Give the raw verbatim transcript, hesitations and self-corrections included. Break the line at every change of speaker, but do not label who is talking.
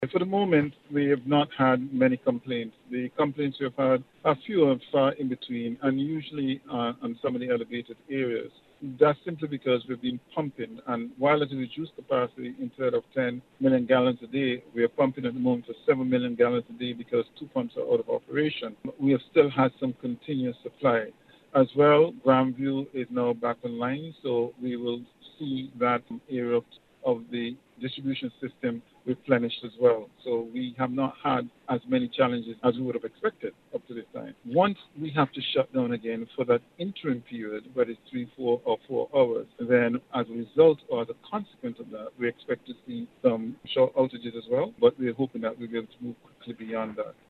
For the moment, we have not had many complaints. The complaints we've had are few and far in between, and usually uh, on some of the elevated areas. That's simply because we've been pumping, and while it is reduced capacity instead of ten million gallons a day, we are pumping at the moment for seven million gallons a day because two pumps are out of operation. We have still had some continuous supply. As well, Grandview is now back online, so we will see that area of, of the distribution system replenished as well. So we have not had as many challenges as we would have expected up to this time. Once we have to shut down again for that interim period, whether it's three, four, or four hours, then as a result or as a consequence of that, we expect to see some short outages as well, but we're hoping that we'll be able to move quickly beyond that.